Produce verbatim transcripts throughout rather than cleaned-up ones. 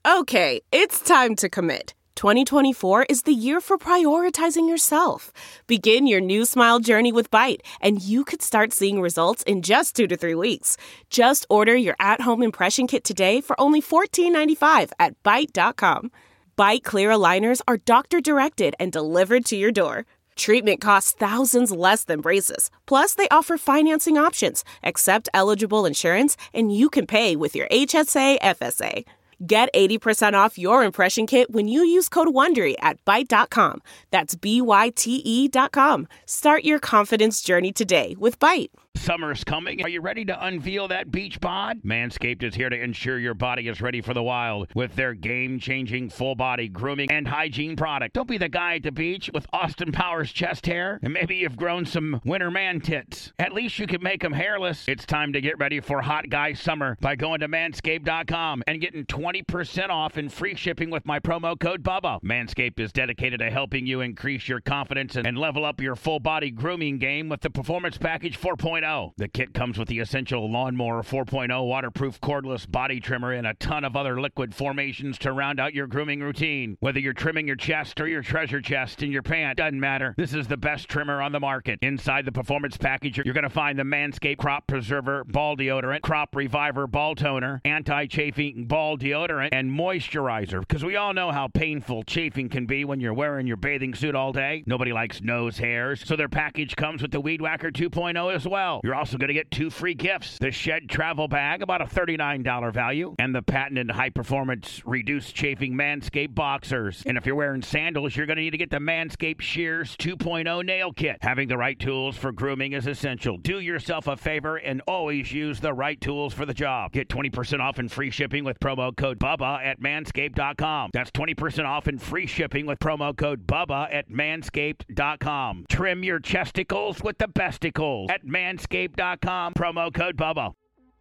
Okay, it's time to commit. twenty twenty-four is the year for prioritizing yourself. Begin your new smile journey with Byte, and you could start seeing results in just two to three weeks. Just order your at-home impression kit today for only fourteen ninety-five at byte dot com. Byte clear aligners are doctor-directed and delivered to your door. Treatment costs thousands less than braces. Plus, they offer financing options, accept eligible insurance, and you can pay with your H S A F S A. Get eighty percent off your impression kit when you use code WONDERY at byte dot com. That's B Y T E dot com. Start your confidence journey today with Byte. Summer's coming. Are you ready to unveil that beach bod? Manscaped is here to ensure your body is ready for the wild with their game-changing full-body grooming and hygiene product. Don't be the guy at the beach with Austin Powers chest hair, and maybe you've grown some winter man tits. At least you can make them hairless. It's time to get ready for hot guy summer by going to manscaped dot com and getting twenty percent off and free shipping with my promo code Bubba. Manscaped is dedicated to helping you increase your confidence and level up your full-body grooming game with the Performance Package four point oh. The kit comes with the essential Lawnmower four point oh waterproof cordless body trimmer and a ton of other liquid formations to round out your grooming routine. Whether you're trimming your chest or your treasure chest in your pant, doesn't matter. This is the best trimmer on the market. Inside the Performance Package, you're going to find the Manscaped Crop Preserver Ball Deodorant, Crop Reviver Ball Toner, Anti-Chafing Ball Deodorant, and Moisturizer. Because we all know how painful chafing can be when you're wearing your bathing suit all day. Nobody likes nose hairs, so their package comes with the Weed Whacker two point oh as well. You're also going to get two free gifts. The Shed Travel Bag, about a thirty-nine dollars value, and the patented high-performance reduced chafing Manscaped Boxers. And if you're wearing sandals, you're going to need to get the Manscaped Shears two point oh Nail Kit. Having the right tools for grooming is essential. Do yourself a favor and always use the right tools for the job. Get twenty percent off and free shipping with promo code Bubba at manscaped dot com. That's twenty percent off and free shipping with promo code Bubba at manscaped dot com. Trim your chesticles with the besticles at manscaped dot com. Promo code Bubba.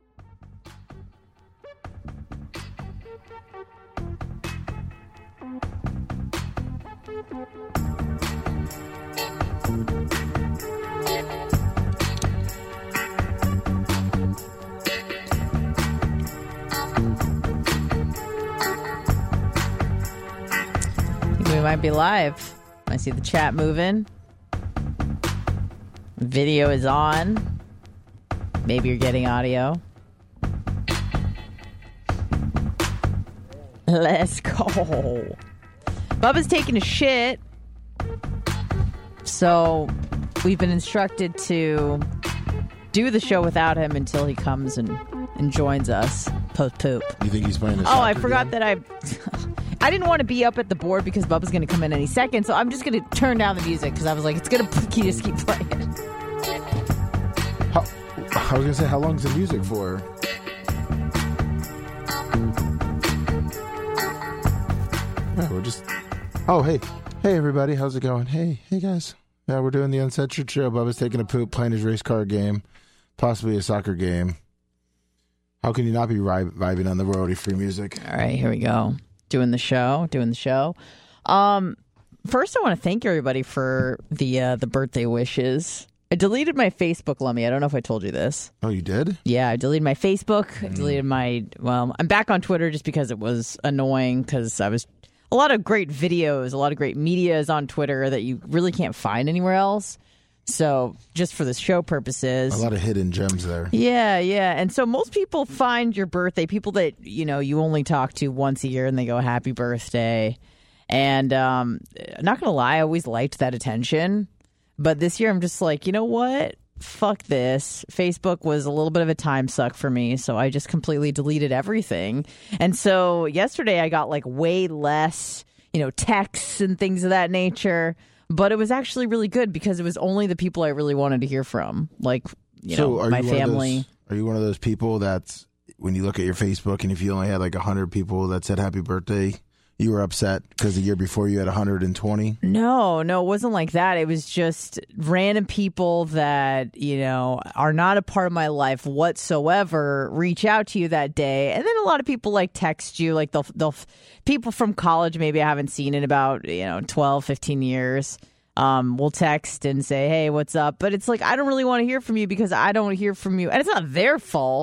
We might be live. I see the chat moving. Video is on. Maybe you're getting audio. Let's go. Bubba's taking a shit. So we've been instructed to do the show without him until he comes and, and joins us post poop. You think he's playing a Oh, I soccer forgot game? that I... I didn't want to be up at the board because Bubba's going to come in any second, so I'm just going to turn down the music because I was like, it's going to just keep playing. How, I was going to say, how long's the music for? Yeah, we're just... Oh, hey. Hey, everybody. How's it going? Hey, hey, guys. Yeah, we're doing the Uncensored Show. Bubba's taking a poop, playing his race car game, possibly a soccer game. How can you not be ri- vibing on the royalty-free music? All right, here we go. Doing the show, doing the show. Um, first, I want to thank everybody for the uh, the birthday wishes. I deleted my Facebook, Lummy. I don't know if I told you this. Oh, you did? Yeah, I deleted my Facebook. Mm. I deleted my, well, I'm back on Twitter just because it was annoying because I was, a lot of great videos, a lot of great media is on Twitter that you really can't find anywhere else. So just for the show purposes. A lot of hidden gems there. Yeah, yeah. And so most people find your birthday, people that, you know, you only talk to once a year and they go, happy birthday. And um, not going to lie, I always liked that attention. But this year I'm just like, you know what? Fuck this. Facebook was a little bit of a time suck for me. So I just completely deleted everything. And so yesterday I got like way less, you know, texts and things of that nature. But it was actually really good because it was only the people I really wanted to hear from, like, you so know, are my you one of family. those, are you one of those people that's, when you look at your Facebook and if you only had like one hundred people that said happy birthday, you were upset because the year before you had one hundred twenty? No, no, it wasn't like that. It was just random people that, you know, are not a part of my life whatsoever reach out to you that day. And then a lot of people like text you, like they'll, they'll people from college, maybe I haven't seen in about, you know, twelve, fifteen years. Um, will text and say, hey, what's up? But it's like, I don't really want to hear from you because I don't hear from you. And it's not their fault.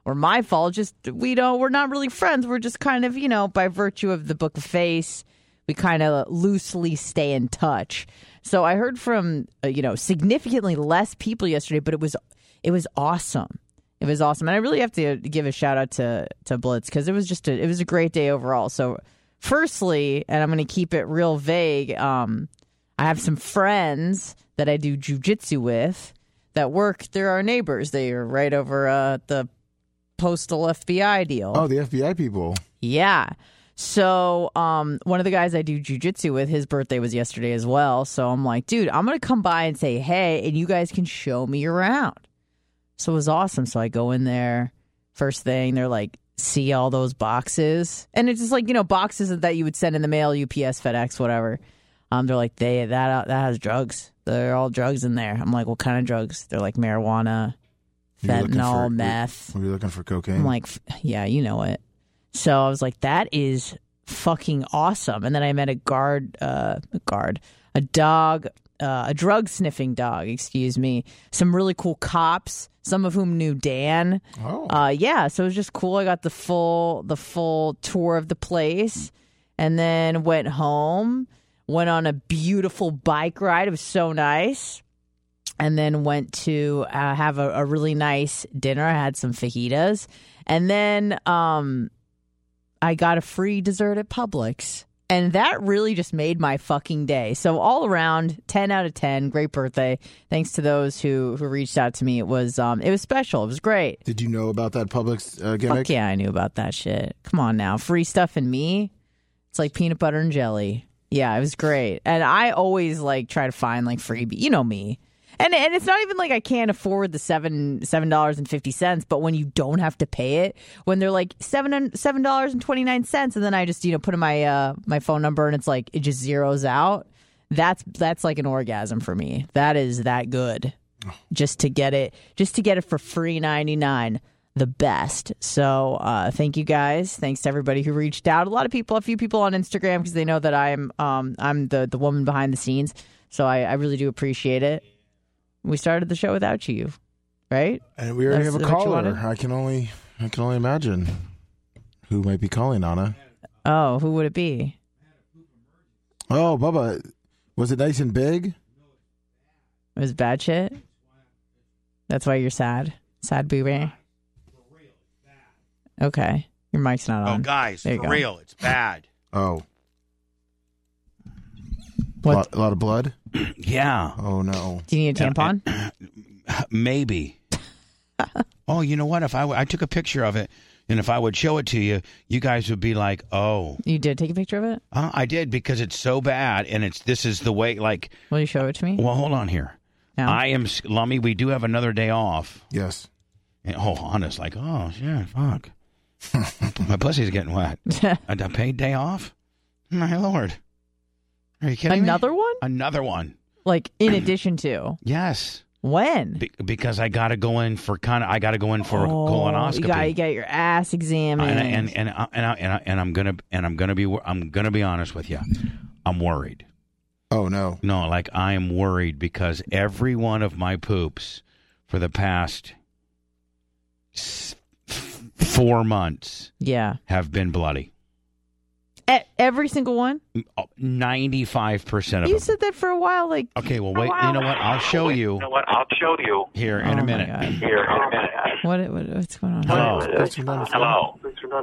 or my fault. Just we don't. We're not really friends. We're just kind of, you know, by virtue of the Book of Face, we kind of loosely stay in touch. So I heard from uh, you know significantly less people yesterday, but it was it was awesome. It was awesome, and I really have to give a shout out to to Blitz because it was just a, it was a great day overall. So, firstly, and I'm going to keep it real vague. Um, I have some friends that I do jujitsu with that work. They're our neighbors. They are right over uh, the postal F B I deal. Oh, the F B I people. Yeah. So, um, one of the guys I do jujitsu with, his birthday was yesterday as well. So I'm like, dude, I'm going to come by and say hey, and you guys can show me around. So it was awesome. So I go in there, first thing, they're like, see all those boxes? And it's just like, you know, boxes that you would send in the mail, U P S, FedEx, whatever. Um, they're like, they that that has drugs. They're all drugs in there. I'm like, what kind of drugs? They're like marijuana, fentanyl, for, meth. Were you looking for cocaine? I'm like, yeah, you know it. So I was like, that is fucking awesome. And then I met a guard, uh, a guard, a dog, uh, a drug sniffing dog, excuse me. Some really cool cops, some of whom knew Dan. Oh. Uh, yeah, so it was just cool. I got the full the full tour of the place and then went home, went on a beautiful bike ride. It was so nice. And then went to uh, have a, a really nice dinner. I had some fajitas. And then um, I got a free dessert at Publix. And that really just made my fucking day. So all around, ten out of ten, great birthday. Thanks to those who, who reached out to me. It was um, it was special. It was great. Did you know about that Publix uh, gimmick? Fuck yeah, I knew about that shit. Come on now. Free stuff and me. It's like peanut butter and jelly. Yeah, it was great. And I always like try to find like freebie. You know me. And and it's not even like I can't afford the seven seven dollars and fifty cents, but when you don't have to pay it, when they're like seven seven dollars and twenty nine cents, and then I just you know put in my uh my phone number and it's like it just zeroes out. That's that's like an orgasm for me. That is that good, just to get it just to get it for free ninety nine. The best. So uh, thank you guys. Thanks to everybody who reached out. A lot of people, a few people on Instagram because they know that I'm um I'm the the woman behind the scenes. So I, I really do appreciate it. We started the show without you, right? And we already That's have a what you caller. wanted? I can only I can only imagine who might be calling, Anna. Oh, who would it be? Oh, Bubba, was it nice and big? It was bad shit? That's why you're sad? Sad booby? Okay. Your mic's not on. Oh, guys, There you for go. real, it's bad. Oh, a What? lot, a lot of blood. Yeah, Oh no. Do you need a tampon? maybe. Oh, you know what? If I, w- I took a picture of it, and if I would show it to you, you guys would be like, "Oh, You did take a picture of it? uh, I did," because it's so bad, and it's this is the way. Like, Will you show it to me? well, hold on here. No. I am s- Lummy. We do have another day off. Yes. And, oh, honest, like, oh shit, fuck. My pussy's getting wet. A, a paid day off? My lord. Are you kidding Another me? one? Another one. Like, in addition to? Yes. When? Be- because I got to go in for kind of, I got to go in for a Oh, colonoscopy. You got to get your ass examined. and and and I, and, I, and, I, and I'm gonna and I'm gonna be I'm gonna be honest with you. I'm worried. Oh no. No, like I am worried because every one of my poops for the past s- four months Yeah. have been bloody. E- every single one? Ninety-five percent of You them. said that for a while. Like, Okay, well, wait. You know what? I'll show you You know what? I'll show you here in Oh, a my minute. God. here in a minute. what, what what's going on? Hello. Thanks for doing the phone. Hello.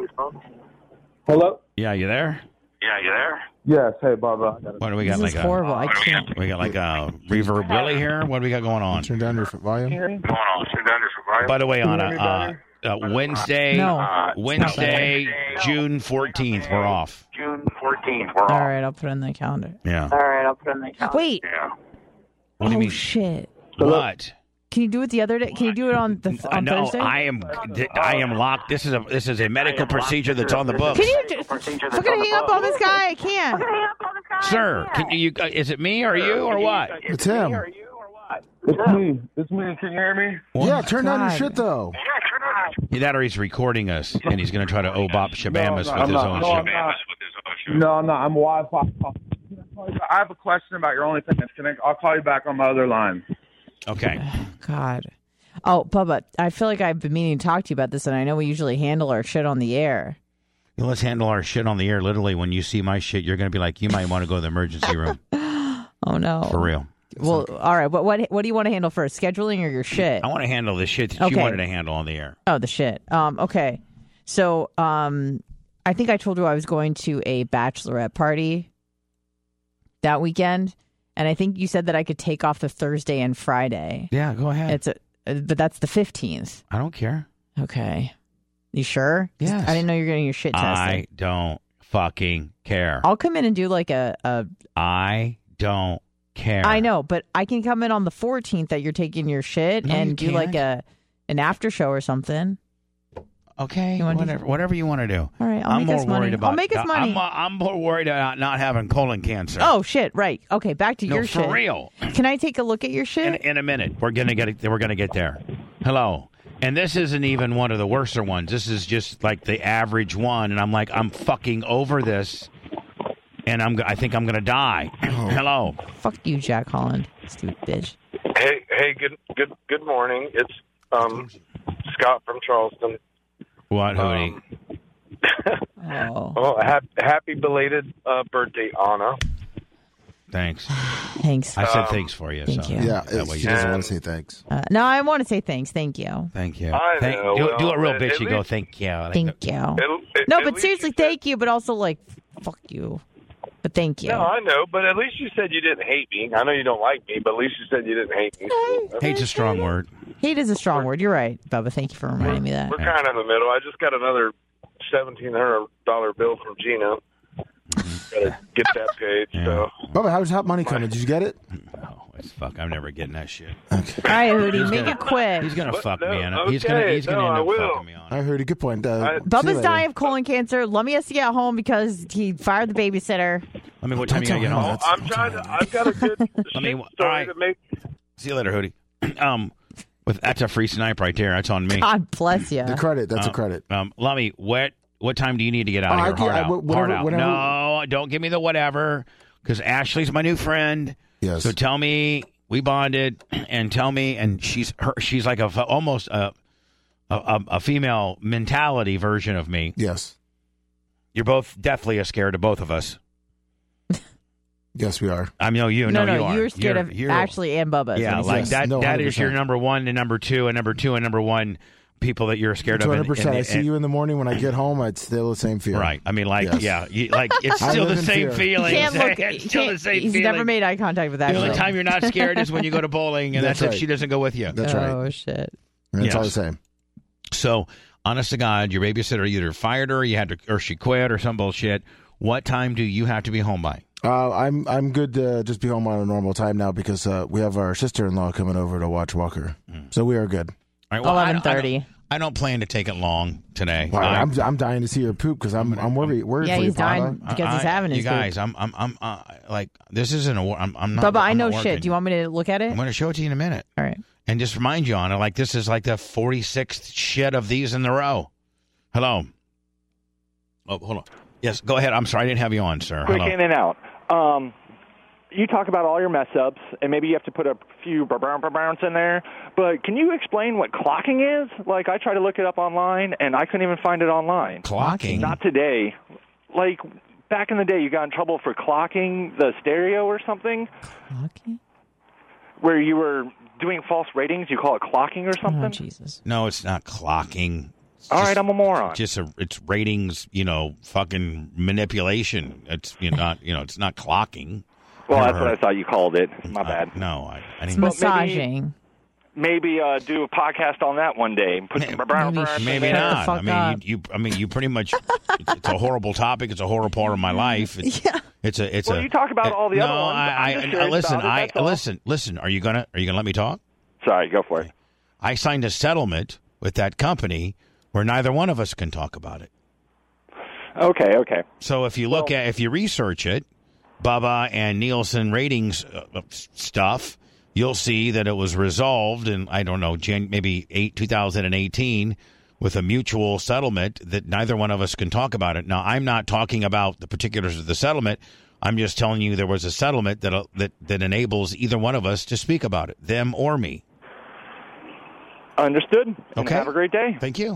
Hello? Yeah, you there? Yeah, you there? Yes. Hey, Barbara. I got What do we got? This Like is a horrible. I can't. we got like a reverb Willie here. What do we got going on? Turn down your volume. Going on. Turn down your volume. By the way, Anna, hear me uh, better? uh, Wednesday, No. Uh, Wednesday, June fourteenth, we're off. June fourteenth. We're All off. right, I'll put it in the calendar. Yeah. All right, I'll put it in the calendar. Wait. Yeah. What do you oh, mean? shit. What? Can you do it the other day? Can you do it on the Uh, on no, Thursday? I am. I am locked. This is a. This is a medical procedure that's on the books. Can you just Procedure that's fucking on the hang up book. on this guy? I can't. Sir, can you? Uh, is it me or you or what? It's him. It's me. It's me. Can you hear me? Yeah, turn down your God. shit though. That or he's recording us and he's going to try to obop Shabamas No, with I'm his not. own No, shit. I'm not. No, I'm not. I'm Wi-Fi. I have a question about your OnlyFans. Can I? I'll call you back on my other line. Okay. God. Oh, Bubba, I feel like I've been meaning to talk to you about this, and I know we usually handle our shit on the air. You know, let's handle our shit on the air. Literally, when you see my shit, you're going to be like, you might want to go to the emergency room. Oh, no. For real. Well, all right. But what what do you want to handle first, scheduling or your shit? I want to handle the shit that Okay. you wanted to handle on the air. Oh, the shit. Um, okay. So um, I think I told you I was going to a bachelorette party that weekend, and I think you said that I could take off the Thursday and Friday. Yeah, go ahead. It's a, but that's the fifteenth. I don't care. Okay. You sure? Yes. I didn't know you were getting your shit tested. I don't fucking care. I'll come in and do like a, a I don't care. I know, but I can come in on the fourteenth that you're taking your shit No, and you do like can't. a an after show or something. Okay, You wanna do- whatever, whatever you want to do. All right, I'll I'm make more us money. worried about. I'll make us money. I'm, I'm more worried about not having colon cancer. Oh shit! Right. Okay. Back to no, your for shit. real. Can I take a look at your shit? In, in a minute, we're gonna get it, we're gonna get there. Hello, and this isn't even one of the worser ones. This is just like the average one, and I'm like, I'm fucking over this, and I'm I think I'm gonna die. Hello. Fuck you, Jack Holland, stupid bitch. Hey, hey, good, good, good morning. It's um Scott from Charleston. What, Hootie? Um, Oh, well, happy, happy belated uh, birthday, Anna. Thanks. thanks. I said Um, thanks for you. thank so you. Yeah, that it, way she you- doesn't And- want to say thanks. Uh, no, I want to say thanks. Thank you. Thank you. I Thank, know, do, well, do a real at- bitchy. at Go. least- Thank you. Like, Thank you. At- at- No, at but least seriously, you said- thank you. But also, like, fuck you. But thank you. No, I know, but at least you said you didn't hate me. I know you don't like me, but at least you said you didn't hate me. Hate's a strong word. Hate is a strong word. You're right, Bubba. Thank you for reminding me that. We're kind of in the middle. I just got another seventeen hundred dollar bill from Gina. Gotta get that paid. Yeah. So Bubba, how's hot money coming? Did you get it? Oh, it's fuck. I'm never getting that shit. Okay. All right, Hootie, make it quick. He's gonna But fuck no, me on it. He's gonna. okay, He's gonna no, end I up will. fucking me on I it. heard a good point. Uh, I- see you Bubba's later. dying of colon cancer. Let me us to get home because he fired the babysitter. I mean, what time are you Don't gonna get tell home? him. Oh, I'm trying to. I've got a good I mean, shit story all right. to make. See you later, Hootie. Um, with that's a free snipe right there. That's on me. God bless you. The credit. That's a credit. Um, Lummy, what what time do you need to get out Oh, of I here? can- Hard I- out. whatever- Hard out. whatever- No, don't give me the whatever, because Ashley's my new friend. Yes. So tell me we bonded, and tell me, and she's her. She's like a almost a a, a female mentality version of me. Yes. You're both deathly scared of both of us. Yes, we are. I know you. no, No, no, you are. you're scared You're- of you're- Ashley and Bubba. is Yeah, what he like said. that. No, that is your one hundred percent. number one and number two and number two and number one people that you're scared two of. hundred and- percent. and- I see and- you in the morning. When I get home, it's still the same fear. Right. I mean, like, Yes. yeah, you, like it's I still live the in same fear. feeling. He can't look. It's he still can't- the same he's feeling. never made eye contact with The Ashley. only time you're not scared is when you go to bowling, and that's, That's if right. she doesn't go with you. That's right. Oh shit. And it's all the Yes. same. So, honest to God, your babysitter either fired her, or you had to, or she quit, or some bullshit. What time do you have to be home by? Uh, I'm I'm good to just be home on a normal time now because uh, we have our sister-in-law coming over to watch Walker, so we are good. All right, well, I don't- Eleven I don't- thirty. I don't plan to take it long today. Wow, I- I'm I'm dying to see her poop because I'm I'm worried worried Yeah, for he's you, Papa. dying because he's I- having his You guys, I'm, I'm, I'm, uh, like, this isn't a. war- I'm, I'm not. Bubba, I I'm know not shit. working. Do you want me to look at it? I'm going to show it to you in a minute, All right. and just remind you on it. Like, this is like the forty-sixth shit of these in a row. Hello. Oh, hold on. Yes, go ahead. I'm sorry, I didn't have you on, sir. Quick Hello. in and out. Um, you talk about all your mess ups, and maybe you have to put a few bounce in there. But can you explain what clocking is? Like, I tried to look it up online, and I couldn't even find it online. Clocking. Not today. Like, back in the day, you got in trouble for clocking the stereo or something, Okay. where you were doing false ratings. You call it clocking or something? Oh Jesus. No, it's not clocking. It's All just- right, I'm a moron. Just a, it's ratings, you know, fucking manipulation. It's you know, not, you know, it's not clocking. well, Never that's what I heard. thought you called it. My Uh, bad. no, I, I It's didn't. But maybe- massaging. Maybe uh, do a podcast on that one day. Put some Maybe- in Maybe there. Shut the not. fuck I mean, up. you, you. I mean, you pretty much. It's, it's a horrible topic. It's a horrible part of my life. It's, Yeah. It's a. It's Well, a. you talk about all the no, other ones. I, I'm I, just I curious listen. about it, I that's all. listen. Listen. Are you gonna? Are you gonna let me talk? Sorry, go for it. I signed a settlement with that company where neither one of us can talk about it. Okay, okay. So if you look Well- at, if you research it, Bubba and Nielsen ratings uh, stuff, you'll see that it was resolved in, I don't know, Jan- maybe eight, two thousand eighteen with a mutual settlement that neither one of us can talk about it. Now, I'm not talking about the particulars of the settlement. I'm just telling you there was a settlement that uh, that that enables either one of us to speak about it, them or me. Understood. And Okay. have a great day. Thank you.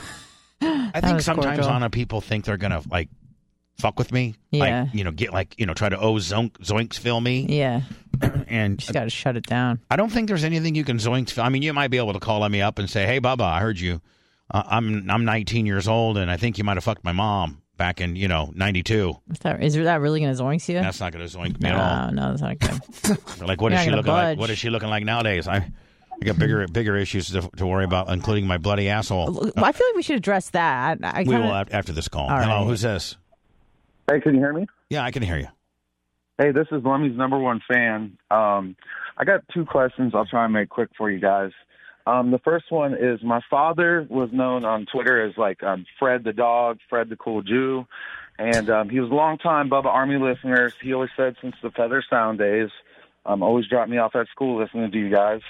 I think was sometimes cordial. Anna, people think they're gonna like fuck with me. Yeah. Like, you know, get like you know, try to oh zoink, zoinks fill me. Yeah. And Just got to shut it down. I don't think there's anything you can zoinks. I mean, you might be able to call me up and say, "Hey, Bubba, I heard you. Uh, I'm I'm nineteen years old, and I think you might have fucked my mom back in you know ninety-two." Is that, is that really going to zoinks you? That's not going to zoink me no, at all. no, that's not good. Like, what You're is not she gonna looking like? budge. What is she looking like nowadays? I, I got bigger bigger issues to, to worry about, including my bloody asshole. Well, I feel like we should address that. I We kinda, will af- after this call. All Hello, right. who's this? Hey, can you hear me? Yeah, I can hear you. Hey, this is Lemmy's number one fan. Um, I got two questions. I'll try and make quick for you guys. Um, the first one is my father was known on Twitter as like um, Fred the dog, Fred the cool Jew. And um, he was a long-time Bubba Army listener. He always said since the Feather Sound days, um, always dropped me off at school listening to you guys.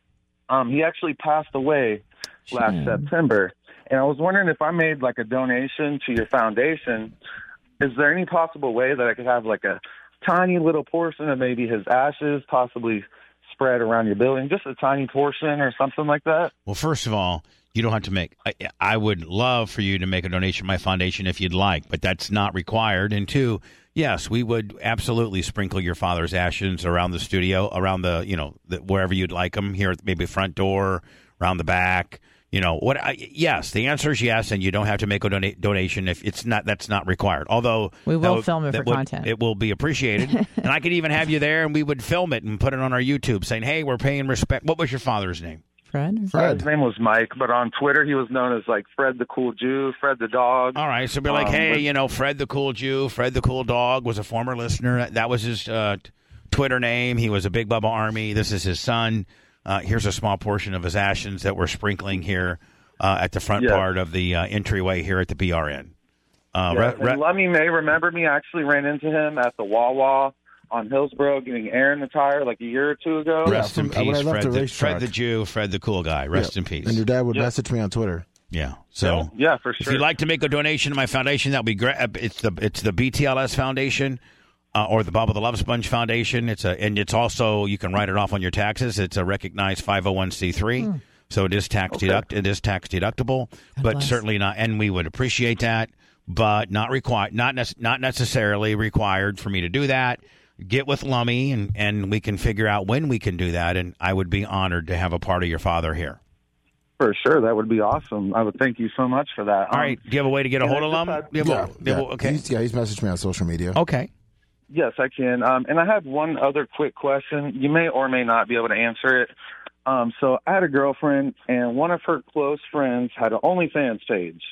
Um, he actually passed away last Hmm. September. And I was wondering if I made like a donation to your foundation, is there any possible way that I could have like a tiny little portion of maybe his ashes possibly spread around your building, just a tiny portion or something like that? Well, first of all, you don't have to make. I, I would love for you to make a donation to my foundation if you'd like, but that's not required. And two, yes, we would absolutely sprinkle your father's ashes around the studio, around the you know the, wherever you'd like them. Here, at maybe front door, around the back. You know what? I, yes, the answer is yes, and you don't have to make a dona- donation if it's not. That's not required. Although We will that would- film it that for would- content. It will be appreciated, and I could even have you there, and we would film it and put it on our YouTube, saying, "Hey, we're paying respect." What was your father's name? Fred? Uh, Fred. his name was Mike, but on Twitter he was known as like Fred the cool Jew, Fred the dog. All right, so be like, Um, hey, but- you know, Fred the Cool Jew, Fred the Cool Dog was a former listener. That was his uh, t- Twitter name. He was a Big Bubba Army. This is his son. Uh, here's a small portion of his ashes that we're sprinkling here uh, at the front Yeah. part of the uh, entryway here at the B R N. Uh, Yeah, re- re- and Lemmy may remember me. I actually ran into him at the Wawa on Hillsborough getting air in the tire like a year or two ago. rest from- in uh, when peace, I left Fred the the, racetrack. Fred the Jew, Fred the Cool Guy. Rest in peace. And your dad would Yeah. message me on Twitter. yeah. So Yeah, for if sure. you'd like to make a donation to my foundation, that would be great. Uh, It's the it's the B T L S Foundation. Uh, or the Bubba the Love Sponge Foundation. It's a and it's also you can write it off on your taxes. It's a recognized five oh one c three, so it is tax deduct it is tax deductible, but bless. certainly not. And we would appreciate that, but not required, not nec- not necessarily required for me to do that. Get with Lummy and and we can figure out when we can do that. And I would be honored to have a part of your father here. For sure, that would be awesome. I would thank you so much for that. All Um, right, do you have a way to get a and hold I of just Lum? had- Do you have a- Yeah, do you have a- yeah. okay, He's, yeah, he's messaged me on social media. okay. Yes, I can. Um, and I had one other quick question. You may or may not be able to answer it. Um, so I had a girlfriend, and one of her close friends had an OnlyFans page.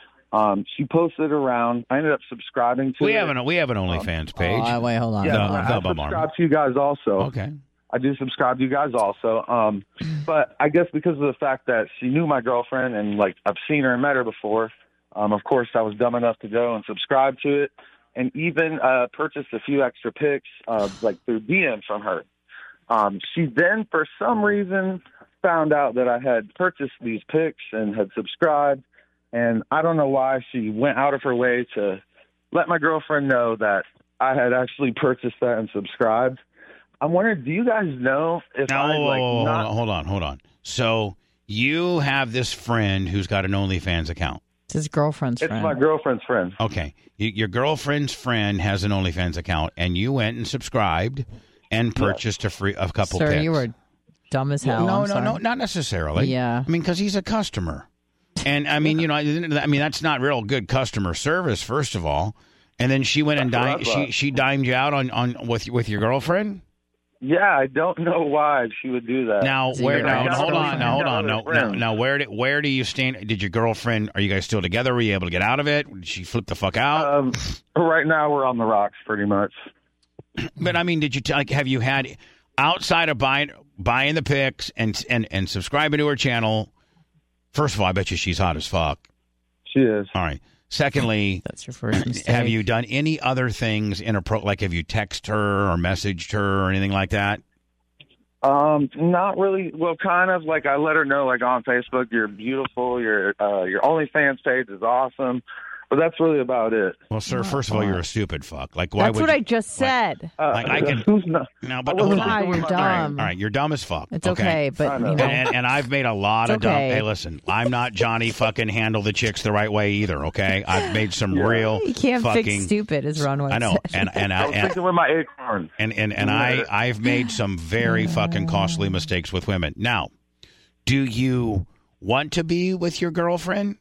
Um, she posted around. I ended up subscribing to We it. have an we have an OnlyFans page. Oh, wait, hold on. Yeah, The- hold on. the I Bum subscribe Army. to you guys also. Okay. I do subscribe to you guys also. Um, but I guess because of the fact that she knew my girlfriend and like I've seen her and met her before, um, of course I was dumb enough to go and subscribe to it, and even uh, purchased a few extra pics, uh, like through D M from her. Um, she then, for some reason, found out that I had purchased these pics and had subscribed, and I don't know why she went out of her way to let my girlfriend know that I had actually purchased that and subscribed. I'm wondering, do you guys know if Now, I whoa, like whoa, whoa, not? hold on, hold on. So you have this friend who's got an OnlyFans account. It's his girlfriend's It's friend. my girlfriend's friend. Okay, y- your girlfriend's friend has an OnlyFans account, and you went and subscribed and purchased a free a couple. Sir, pics. you were dumb as hell. no, I'm no, sorry. no, not necessarily. Yeah. I mean, because he's a customer, and I mean, you know, I I mean, that's not real good customer service, first of all. And then she went and That's what I dimed. She thought. she dimed you out on, on with with your girlfriend. Yeah, I don't know why she would do that. Now, So where? you're Now, right. hold on. She's Now, hold got on. other Now, now, friends. now, where do where do you stand? Did your girlfriend? Are you guys still together? Were you able to get out of it? Did she flip the fuck out? um, right now we're on the rocks, pretty much. But I mean, did you t- like? Have you had outside of buying buying the pics and and and subscribing to her channel? First of all, I bet you she's hot as fuck. She is. All right. Secondly, That's your first mistake. have you done any other things in a pro? Like, have you texted her or messaged her or anything like that? Um, not really. Well, kind of like I let her know, like on Facebook, you're beautiful. Your uh, your OnlyFans page is awesome. But that's really about it. Well, sir, first of all, you're a stupid fuck. Like, why That's would what you, I just said. Uh, Like, I can- who's not? No, but I wasn't hold on. God, you're with my dumb. brain. All right, you're dumb as fuck. It's okay, but I know. you know, And, and I've made a lot It's of dumb. okay. Hey, listen, I'm not Johnny fucking handle the chicks the right way either. Okay, I've made some real. you can't fucking, fix stupid, as Ron once I know, said. and and I I was and, thinking with my acorn. and and, and I I've made some very fucking costly mistakes with women. Now, do you want to be with your girlfriend?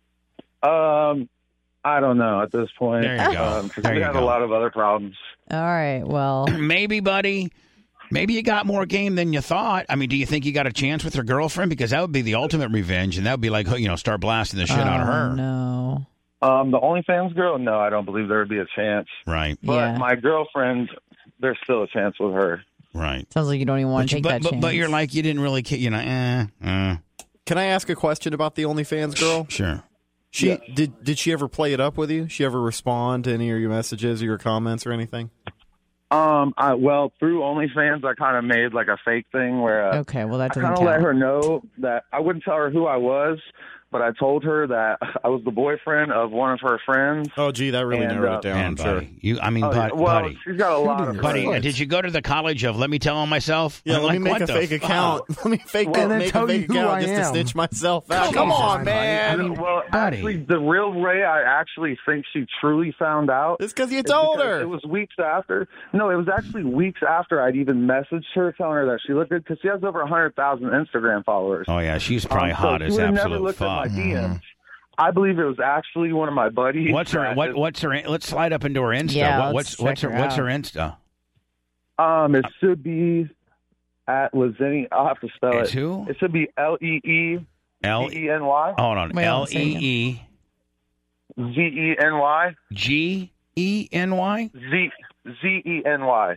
Um, I don't know at this point. There you go. Um, 'cause There we you have go. a lot of other problems. All right, well, Maybe, buddy. Maybe you got more game than you thought. I mean, do you think you got a chance with your girlfriend? Because that would be the ultimate revenge, and that would be like, you know, start blasting the shit out of oh, her. no. Um, the OnlyFans girl, no, I don't believe there would be a chance. Right, But Yeah. my girlfriend, there's still a chance with her. right. Sounds like you don't even want But, to you, take but, that but, chance. but you're like, you didn't really, ki- you know, eh, eh. Can I ask a question about the OnlyFans girl? Sure. She Yeah. did. Did she ever play it up with you? She ever respond to any of your messages or your comments or anything? Um, I, well, through OnlyFans, I kind of made like a fake thing where uh, Okay, well, that I doesn't kind of count. let her know that I wouldn't tell her who I was, but I told her that I was the boyfriend of one of her friends. Oh, gee, that really And, narrowed uh, it down. Man, I'm sure. buddy. You, I mean, Oh, yeah. bud, well, buddy. she's got a lot of Buddy, friends. uh, did you go to the college of let me tell on myself? Yeah, I'm let like, me make what a the fake fuck? account. Let me fake Well, it, then make tell a fake you who account I just to am. snitch myself out. Jesus, Come on, buddy. man. I mean, well, buddy. actually, the real way I actually think she truly found out It's because you is told because her. It was weeks after. No, it was actually weeks after I'd even messaged her telling her that she looked good because she has over one hundred thousand Instagram followers. Oh, yeah, she's probably Um, hot so as she would've never absolute looked fuck. at my D Ms. I believe it was actually one of my buddies. What's her, that what, is- what's her, let's slide up into her Insta. Yeah, What- let's what's, what's her, check her what's her out. Insta? Um, it should be at Lazini. I'll have to spell It's it. who? It should be L E E L, Z E N Y. hold on, Wait, L say it E E Z E N Y. G E N Y? Z Z E N Y.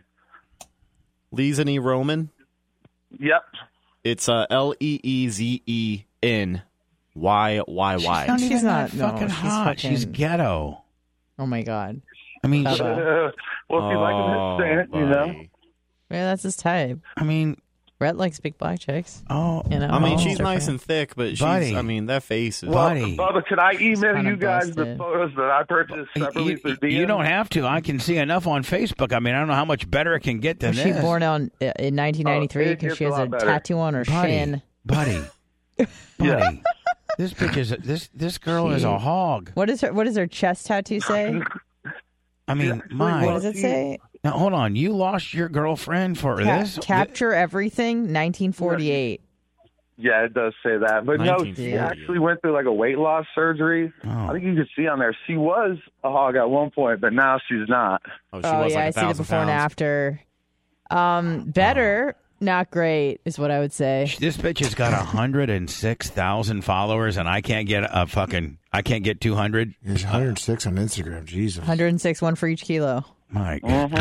Leezy Roman. Yep. It's uh, L E E Z E N Y Y Y. Not She's even not- that no, fucking she's hot. fucking- She's ghetto. Oh, my God. I mean, Bubba. she- Uh, well, if you like Oh, a Hispanic, you know. buddy. Yeah, that's his type. I mean, Brett likes big black chicks. oh, You know, I mean, Oh. she's nice and thick, but she's. Buddy. I mean, that face is. Well, Buddy. Bubba, could I email kinda you guys the busted. photos that I purchased separately you, through D M? you don't have to. I can see enough on Facebook. I mean, I don't know how much better it can get than Was she this. born on uh, in nineteen ninety-three Oh, it because gets she a has a lot better. tattoo on her buddy, shin? buddy, buddy. This bitch is a, this this girl is a hog. What is her What does her chest tattoo say? I mean, What my. does it say? Now hold on. You lost your girlfriend for Ca- this? capture everything, nineteen forty-eight. Yeah, it does say that. But no, nineteen she forty. actually went through like a weight loss surgery. Oh. I think you could see on there she was a hog at one point, but now she's not. Oh, she Oh was yeah, like a I see the thousand before and pounds. after. Um, better, not great, is what I would say. This bitch has got a hundred and six thousand followers, and I can't get a fucking. I can't get two hundred. There's one hundred six on Instagram. Jesus. one hundred six, one for each kilo. My.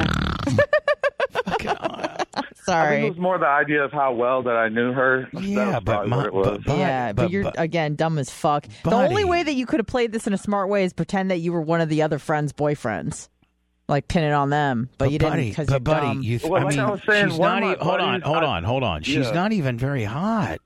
Fucking- I think Sorry. it was more the idea of how well that I knew her. That Yeah, was but probably my, what it was. but, but yeah, but, but, you're but- again dumb as fuck. The Buddy. only way that you could have played this in a smart way is pretend that you were one of the other friends' boyfriends, like pin it on them. But, you buddy, didn't because but you're buddy, dumb. you. Well, I like mean, I was saying, she's one not. of my e- hold on, buddies, hold I- on, hold on. She's Yeah. not even very hot.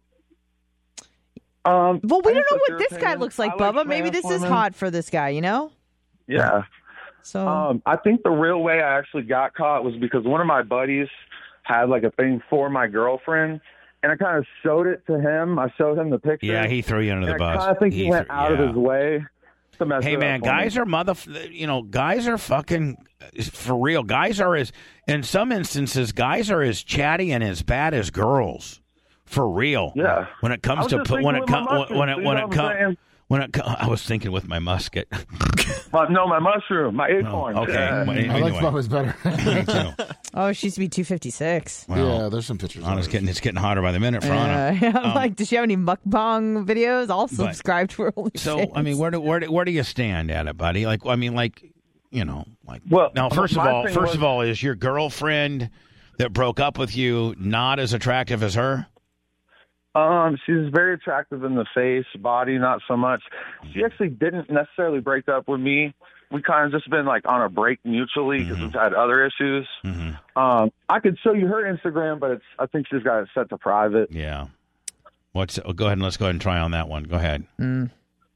Um, well, we I don't think know that's what your this guy opinion. looks like, I like Bubba. Maybe Spanish this is women. hot for this guy. You know. Yeah. So Um, I think the real way I actually got caught was because one of my buddies had like a thing for my girlfriend, and I kind of showed it to him. I showed him the picture. Yeah, he threw you under the and bus. I kind of think he, went threw- out yeah. of his way to mess Hey it man, up for guys me. are mother. You know, guys are fucking for real. Guys are as in some instances, guys are as chatty and as bad as girls. For real. Yeah. When it I comes was to just put when thinking it with comes my when it mushrooms, when you know it what I'm comes saying? when it co- I was thinking with my musket. Uh, no, my mushroom, my acorn. okay. Yeah. Well, I like anyway. Bubba's better. Me too. oh, she used to be two fifty-six. Well, yeah, there's some pictures. Anna's of it. getting it's getting hotter by the minute for Uh, Anna. I'm like, does she have any mukbang videos? I'll But- subscribe to her. OnlyFans. So I mean, where do where do, where do you stand at it, buddy? Like I mean, like you know, like Well, now first of my all, thing first was- of all, is your girlfriend that broke up with you not as attractive as her? Um, she's very attractive in the face, body, not so much. She actually didn't necessarily break up with me. We kind of just been like on a break mutually because Mm-hmm. we've had other issues. Um, I could show you her Instagram, but it's I think she's got it set to private. Yeah. What's? Oh, go ahead and let's go ahead and try on that one. Go ahead.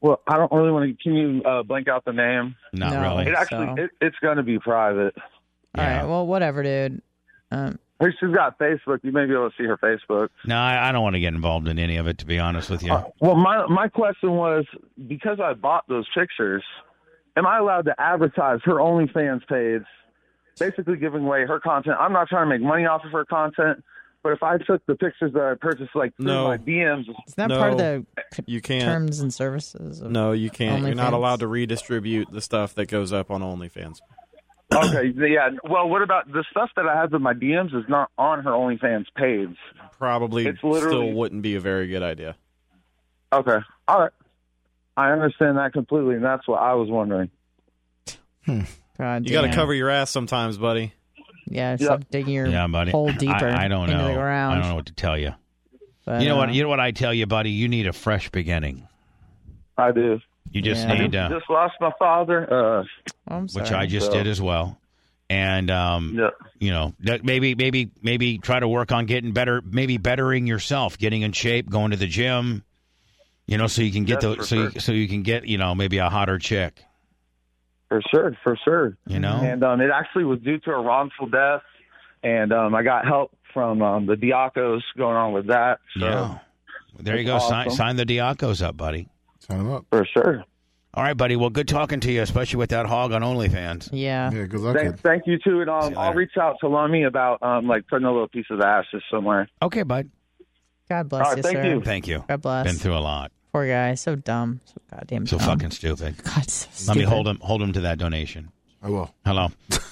Well, I don't really want to. Can you uh, blank out the name? Not No. really. It actually, So- it, it's going to be private. All Yeah. right. Well, whatever, dude. Um, Hey, she's got Facebook. You may be able to see her Facebook. No, I, I don't want to get involved in any of it, to be honest with you. Uh, well, my my question was, because I bought those pictures, am I allowed to advertise her OnlyFans page, basically giving away her content? I'm not trying to make money off of her content, but if I took the pictures that I purchased, like through No. my D Ms, is that No, part of the You can't. terms and services? Of No, you can't. You're not OnlyFans? allowed to redistribute the stuff that goes up on OnlyFans. okay, yeah. Well, what about the stuff that I have in my D Ms is not on her OnlyFans page? Probably It's literally- still wouldn't be a very good idea. Okay, all right. I understand that completely, and that's what I was wondering. God You got to damn. cover your ass sometimes, buddy. Yeah, stop digging your Yeah, buddy. hole deeper I, I don't into know. the ground. I don't know what to tell you. But, You know uh, what? You know what I tell you, buddy. You need a fresh beginning. I do. You just Yeah. need, uh, Just lost my father. Uh, I'm which sorry. I just So- did as well. And um, yeah. you know, that maybe, maybe, maybe try to work on getting better. Maybe bettering yourself, getting in shape, going to the gym. You know, so you can get Yes, the for so you, sure. so you can get you know maybe a hotter chick. For sure, for sure. You know, And um, it actually was due to a wrongful death, and um, I got help from um, the Diacos going on with that. So, yeah. There you go. That's Sign, awesome. sign the Diacos up, buddy. Sign him up. For sure. All right, buddy. Well, good talking to you, especially with that hog on OnlyFans. Yeah. Yeah, good luck, Thank, kid. thank you, too. And See um, you I'll later. reach out to Lummy about um, like putting a little piece of ashes somewhere. Okay, bud. God bless All right, you, thank sir. you. Thank you. God bless. Been through a lot. Poor guy. So dumb. So goddamn So dumb. fucking stupid. God, so stupid. Let me hold him. Hold him to that donation. I will. Hello.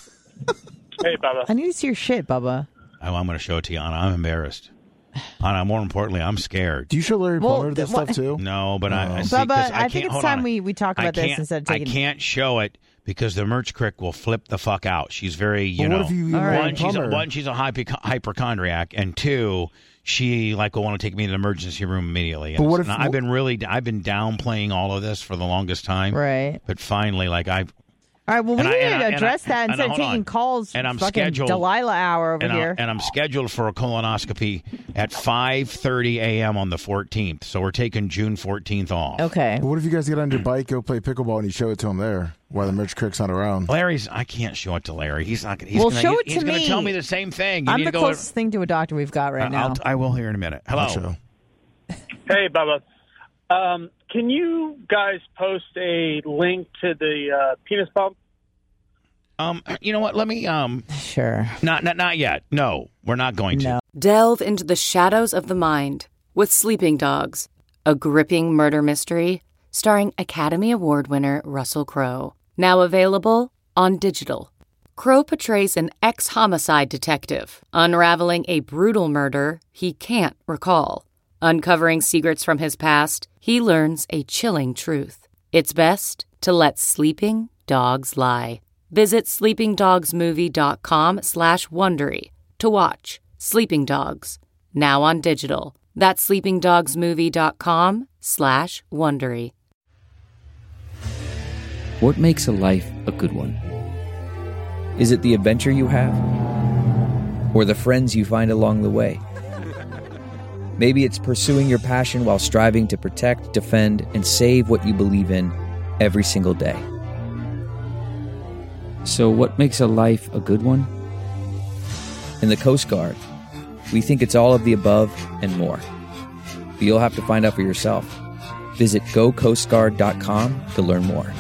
Hey, Bubba. I need to see your shit, Bubba. Oh, I'm going to show it to you, Anna. I'm embarrassed. Anna, more importantly, I'm scared. Do you show Larry Well, Palmer this th- stuff too? No, but I, I Oh. see, Bubba, 'cause I, can't, think it's hold time on. we, we talk I about this can't- instead of taking. I can't show it because the merch crick will flip the fuck out. She's very, you Well, know. what if you email All right. one, she's a, Palmer? one, she's a hypo- hypochondriac, and two, she like will want to take me to the emergency room immediately. And But what it's- if- I've been really, I've been downplaying all of this for the longest time, Right. but finally, like I, All right. Well, we And I- need and I- to and I- address that and I- instead of hold taking on. calls. And I'm fucking scheduled- Delilah hour over and, here. I, and I'm scheduled for a colonoscopy at five thirty a.m. on the fourteenth. So we're taking June fourteenth off. Okay. What if you guys get on your bike, go play pickleball, and you show it to him there while the merch crick's not around? Larry's. I can't show it to Larry. He's not. He's Well, gonna, show he's, it to he's gonna me. tell me the same thing. You I'm need the to go. closest thing to a doctor we've got right now. I'll, I will here in a minute. Hello. I'll show. Hey, Bubba. Um, can you guys post a link to the uh, penis pump? Um, you know what? Let me. Um, Sure. not not not yet. No, we're not going to. No. Delve into the shadows of the mind with Sleeping Dogs, a gripping murder mystery starring Academy Award winner Russell Crowe. Now available on digital. Crowe portrays an ex-homicide detective unraveling a brutal murder he can't recall. Uncovering secrets from his past, he learns a chilling truth. It's best to let sleeping dogs lie. Visit sleepingdogsmovie.com slash Wondery to watch Sleeping Dogs, now on digital. That's sleepingdogsmovie.com slash Wondery. What makes a life a good one? Is it the adventure you have? Or the friends you find along the way? Maybe it's pursuing your passion while striving to protect, defend, and save what you believe in every single day. So what makes a life a good one? In the Coast Guard, we think it's all of the above and more. But you'll have to find out for yourself. Visit go coast guard dot com to learn more.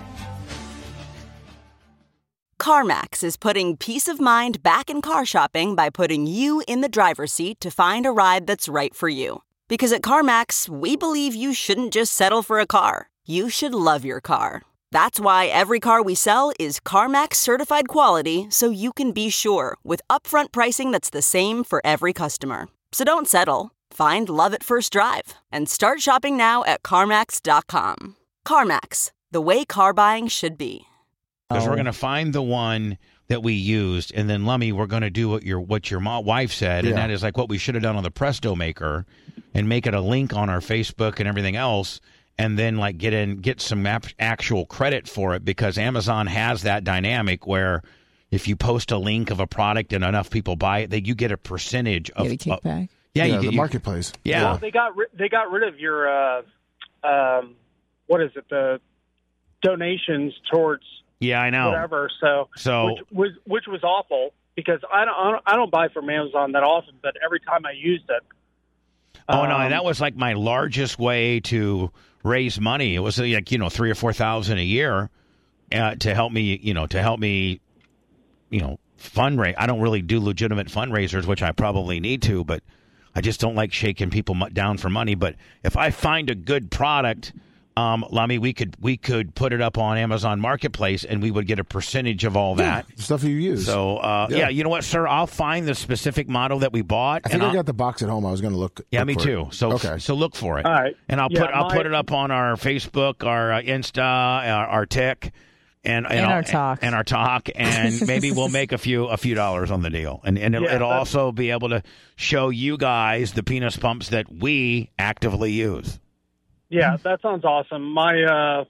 CarMax is putting peace of mind back in car shopping by putting you in the driver's seat to find a ride that's right for you. Because at CarMax, we believe you shouldn't just settle for a car. You should love your car. That's why every car we sell is CarMax certified quality, so you can be sure with upfront pricing that's the same for every customer. So don't settle. Find love at first drive and start shopping now at CarMax dot com. CarMax, the way car buying should be. Because Oh. we're going to find the one that we used, and then Lummy, we're going to do what your what your ma- wife said, and Yeah. that is like what we should have done on the Presto Maker, and make it a link on our Facebook and everything else, and then like get in get some ap- actual credit for it, because Amazon has that dynamic where if you post a link of a product and enough people buy it, that you get a percentage of Get a uh, kickback. yeah, Yeah, you get the you- marketplace. Yeah. Well, they got ri- they got rid of your uh, um, what is it, the donations towards Yeah, I know. whatever. So, So- which was which was awful because I don't I don't, I don't buy from Amazon that often, but every time I used it. Oh, no, um, and that was like my largest way to raise money. It was like, you know, three or four thousand a year uh, to help me, you know, to help me, you know, fundraise. I don't really do legitimate fundraisers, which I probably need to, but I just don't like shaking people mu- down for money. But if I find a good product, um, Lummy, we could we could put it up on Amazon Marketplace, and we would get a percentage of all that stuff you use. So, uh, yeah. Yeah. you know what, sir? I'll find the specific model that we bought. I think and I I'll- got the box at home. I was going to look. Yeah, look me for too. It. So okay. so look for it. All right. And I'll Yeah, put I'll my- put it up on our Facebook, our uh, Insta, our, our Tick, and and, And I'll- our Talk. and our talk, and maybe we'll make a few a few dollars on the deal, and and it'll, Yeah, it'll that's- also be able to show you guys the penis pumps that we actively use. Yeah, that sounds awesome. My, uh,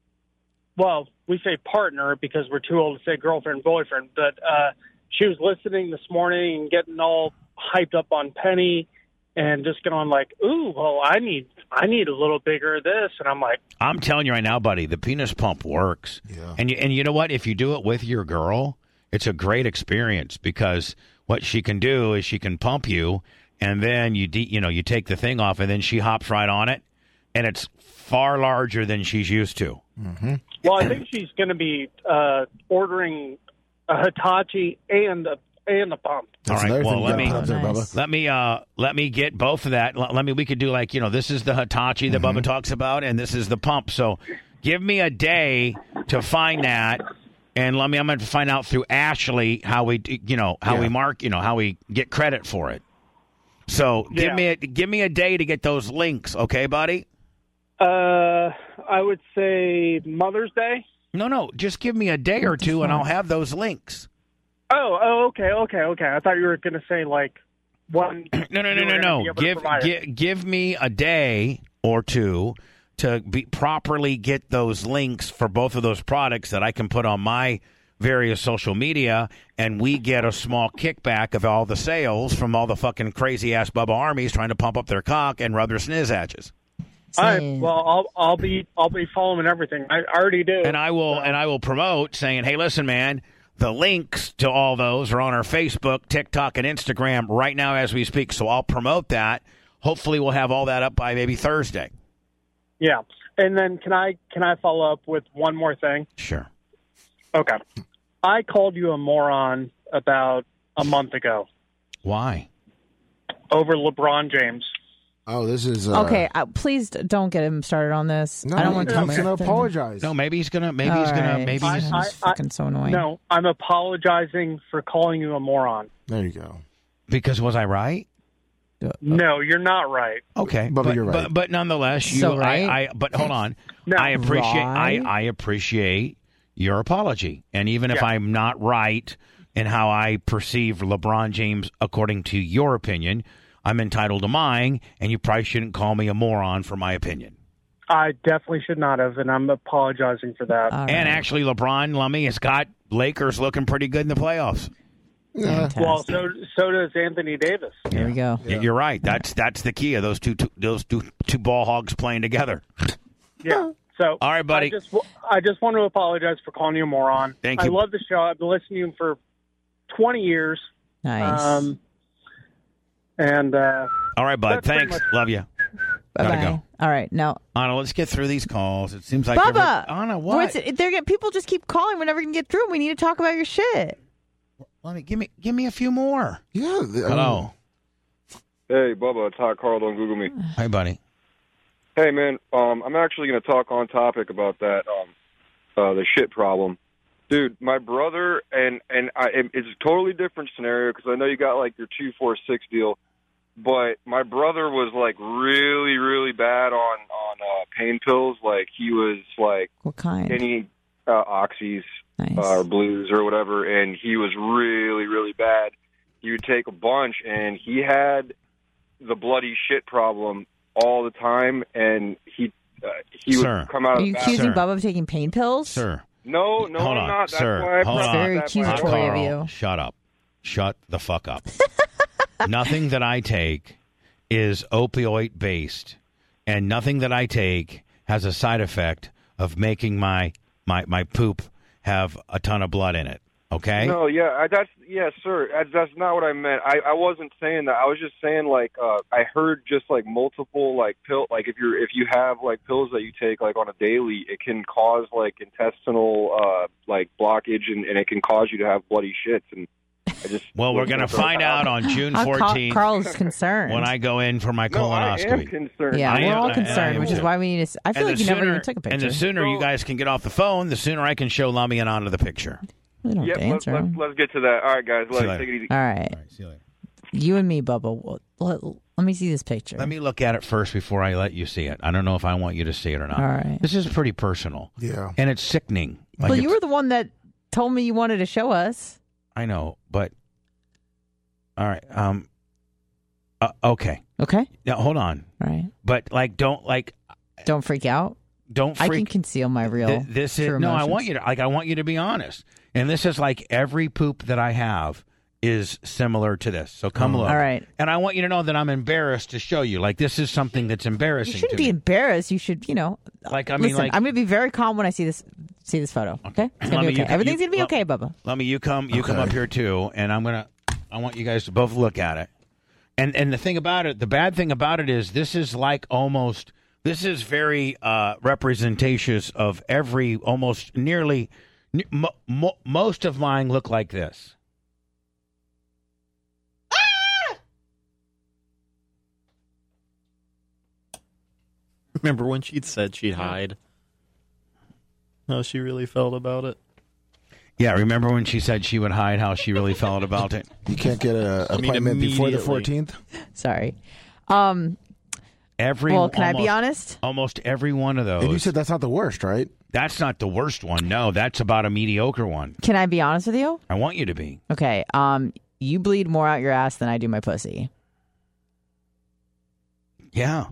well, we say partner because we're too old to say girlfriend, boyfriend, but uh, she was listening this morning and getting all hyped up on Penny and just going like, ooh, well, I need I need a little bigger of this. And I'm like, I'm telling you right now, buddy, the penis pump works. Yeah. And you, and you know what? If you do it with your girl, it's a great experience because what she can do is she can pump you, and then you de- you know you take the thing off, and then she hops right on it, and it's far larger than she's used to. Mm-hmm. well, I think she's going to be uh, ordering a Hitachi and a, and a pump. That's All right. another Well, thing you let gotta me put up there, Nice. Bubba. let me uh let me get both of that. Let, let me we could do like you know this is the Hitachi that Mm-hmm. Bubba talks about, and this is the pump. So give me a day to find that. And let me, I'm going to find out through Ashley how we, do- you know, how Yeah. we mark, you know, how we get credit for it. So give Yeah. me a, give me a day to get those links, okay, buddy? Uh, I would say Mother's Day. No, no, just give me a day or two, and I'll have those links. Oh, oh, okay, okay, okay. I thought you were going to say like one. No, no, no, you no, were gonna no. be able to Give, provide it. give, give me a day or two to be properly get those links for both of those products that I can put on my various social media, and we get a small kickback of all the sales from all the fucking crazy ass Bubba armies trying to pump up their cock and rub their sniz hatches. All right. Well, I'll I'll be I'll be following everything. I already do. And I will and I will promote saying, hey, listen, man, the links to all those are on our Facebook, TikTok, and Instagram right now as we speak. So I'll promote that. Hopefully, we'll have all that up by maybe Thursday. Yeah. And then can I can I follow up with one more thing? Sure. Okay. I called you a moron about a month ago Why? over LeBron James. Oh, this is uh, Okay, uh, please d- don't get him started on this. No, I don't want to he's gonna apologize. No, maybe he's gonna. Maybe All he's gonna. right. Maybe he's. I- He's fucking so annoying. No, I'm apologizing for calling you a moron. There you go. Because was I right? No, you're not right. Okay, Bubba, but, you're right. But, but nonetheless, you. So right? I, I. But hold on. No. I appreciate. I. Right? I appreciate your apology, and even if Yeah. I'm not right in how I perceive LeBron James, according to your opinion, I'm entitled to mine, and you probably shouldn't call me a moron for my opinion. I definitely should not have, and I'm apologizing for that. All And right. actually, LeBron Lummy has got Lakers looking pretty good in the playoffs. Fantastic. well, so so does Anthony Davis. Here we go. Y- You're right. That's that's the key of those two, two those two, two ball hogs playing together. Yeah. So All right, buddy. I just w- I just want to apologize for calling you a moron. Thank I you. love the show. I've been listening to you for twenty years. Nice. Um, and uh, All right, bud. That's pretty Thanks. much- Love you. Bye gotta bye. go. All right, now, Anna, let's get through these calls. It seems like Bubba. every- Anna, what's what? it- they're get, people just keep calling. We're never gonna get through. 'em. We need to talk about your shit. Let me give me give me a few more. Yeah. th- I Hello. Hey, Bubba, it's Hot Carl on Google Me. Hey, buddy. Hey, man, um, I'm actually going to talk on topic about that, um, uh, the shit problem. Dude, my brother, and, and I, it- it's a totally different scenario because I know you got, like, your two four six deal, but my brother was, like, really, really bad on, on uh, pain pills. Like, he was, like, What kind? any uh, oxys Nice. uh, or blues or whatever, and he was really, really bad. He would take a bunch, and he had the bloody shit problem all the time, and he uh, he Sir. would come out Are of you the accusing Sir. Bubba of taking pain pills? Sir. No, no, Hold I'm on, not. That's sir. why I Hold brought on. that Very by accusatory way. of Carl, you. shut up. Shut the fuck up. Nothing that I take is opioid based, and nothing that I take has a side effect of making my my my poop have a ton of blood in it. Okay? No, yeah, I, that's yeah, sir. That's, that's not what I meant. I, I wasn't saying that. I was just saying like uh, I heard just like multiple like pill like if you're if you have like pills that you take like on a daily, it can cause like intestinal uh, like blockage and, and it can cause you to have bloody shits. And I just well, we're gonna find out on June fourteenth. Carl's concerned when I go in for my colonoscopy. No, I am concerned. Yeah, I we're am, all I- concerned, I which is too. why we need to. I feel And like the you never sooner- even took a picture. And the sooner you guys can get off the phone, the sooner I can show Lummy and onto the picture. We don't Yep, have to let's, answer let's, him. let's get to that. All right, guys. See you Let's later. take it easy. All right. See you later. You and me, Bubba. Well, Let, let me see this picture. Let me look at it first before I let you see it. I don't know if I want you to see it or not. All right. This is pretty personal. Yeah. And it's sickening. Like well, you it's- were the one that told me you wanted to show us. I know, but all right. Um. Uh, okay. Okay. Now hold on. All right. But like, don't like, Don't freak out. don't I can freak. conceal my real. Th- this is true no. I emotions. want you to like. I want you to be honest. And this is like every poop that I have is similar to this. So come look. All right. And I want you to know that I'm embarrassed to show you. Like this is something that's embarrassing. You shouldn't to be me. embarrassed. You should, you know. Like I mean, listen, like I'm going to be very calm when I see this see this photo. Okay, it's going Lummi, to be you okay. can- Everything's you- going to be okay, Bubba. Let me. You come. You come Okay. up here too, and I'm gonna. I want you guys to both look at it. And and the thing about it, the bad thing about it is, this is like almost. This is very uh, representatious of every almost nearly. ne- Mo, mo, most of mine look like this. Remember when she'd said she'd hide? How she really felt about it? Yeah, remember when she said she would hide how she really felt about it? You can't get an I mean, appointment before the immediately. fourteenth? Sorry. Um. Every Well, can I almost, be honest? Almost every one of those. And you said that's not the worst, right? That's not the worst one. No, that's about a mediocre one. Can I be honest with you? I want you to be. Okay. Um. You bleed more out your ass than I do my pussy. Yeah.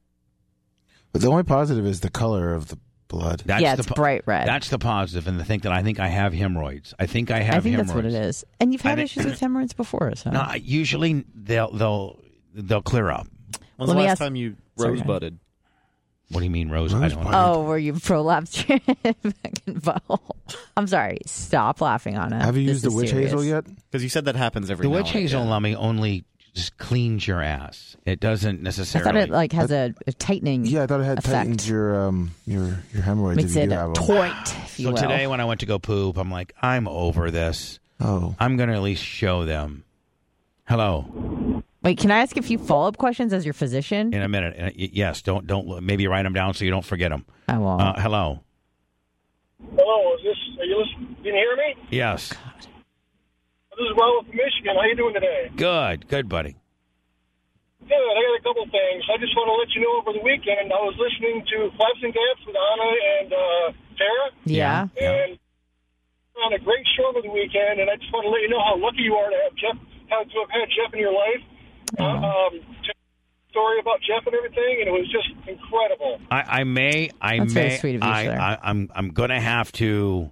But the only positive is the color of the blood. That's yeah, the it's po- bright red. That's the positive, and the thing that I think I have hemorrhoids. I think I have. I think hemorrhoids. that's what it is. And you've I had think- issues with hemorrhoids before, so. No, I- usually they'll they'll they'll clear up. When's Let the me last ask- time you Sorry. rosebudded? What do you mean, Rose? I don't know. Oh, where you prolapsed your fucking butthole. I'm sorry. Stop laughing on it. Have you This used the is witch serious. hazel yet? Because you said that happens every The now witch and hazel again. lummy only just cleans your ass. It doesn't I necessarily. thought it like has a, a tightening. Yeah, I thought it had effect. tightened your um your your hemorrhoids Makes if you it do have them. taut, if you so will. today when I went to go poop, I'm like, I'm over this. Oh. I'm going to at least show them. Hello. Wait, can I ask a few follow up questions as your physician? In a minute. Uh, y- Yes. Don't don't maybe write them down so you don't forget them. I won't. Uh, hello. Hello, is this, are you listening? Can you hear me? Yes. This is Raul from Michigan. How you doing today? Good. Good, buddy. Good. I got a couple things. I just want to let you know over the weekend I was listening to Flaps and Gaps with Anna and uh, Tara. Yeah. And on a great show over the weekend, and I just want to let you know how lucky you are to have Jeff, how to have had Jeff in your life. Uh, um, story about Jeff and everything, and it was just incredible. I, I may, I That's may, very sweet of you, I, sir. I, I'm, I'm gonna have to,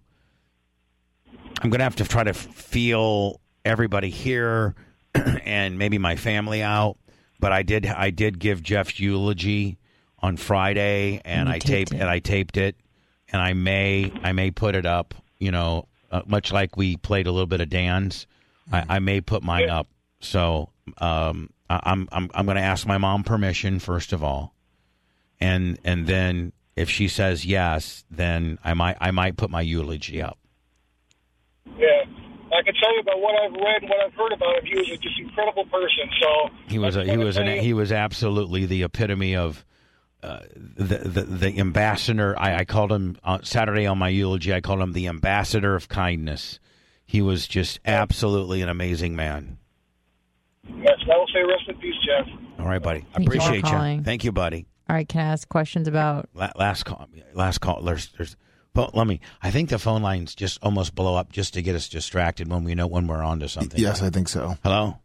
I'm gonna have to try to f- feel everybody here, and maybe my family out. But I did, I did give Jeff's eulogy on Friday, and, And you I taped taped, it. and I taped it, and I may, I may put it up. You know, uh, much like we played a little bit of Dan's, I, I may put mine up. So, um, I, I'm, I'm, I'm going to ask my mom permission first of all. And and then if she says yes, then I might I might put my eulogy up. Yeah. I can tell you about what I've read and what I've heard about him. He was a just incredible person. So He was I a, just he wanna was an, say- he was absolutely the epitome of uh, the, the the ambassador. I, I called him uh, Saturday on my eulogy. I called him the ambassador of kindness. He was just absolutely an amazing man. Yes, I will say rest in peace, Jeff. All right, buddy. I Thank you for appreciate you. calling. Thank you, buddy. All right, can I ask questions about? La- last call. Last call. There's there's. But let me. I think the phone lines just almost blow up just to get us distracted when we know when we're on to something. Yes, I think so. Hello.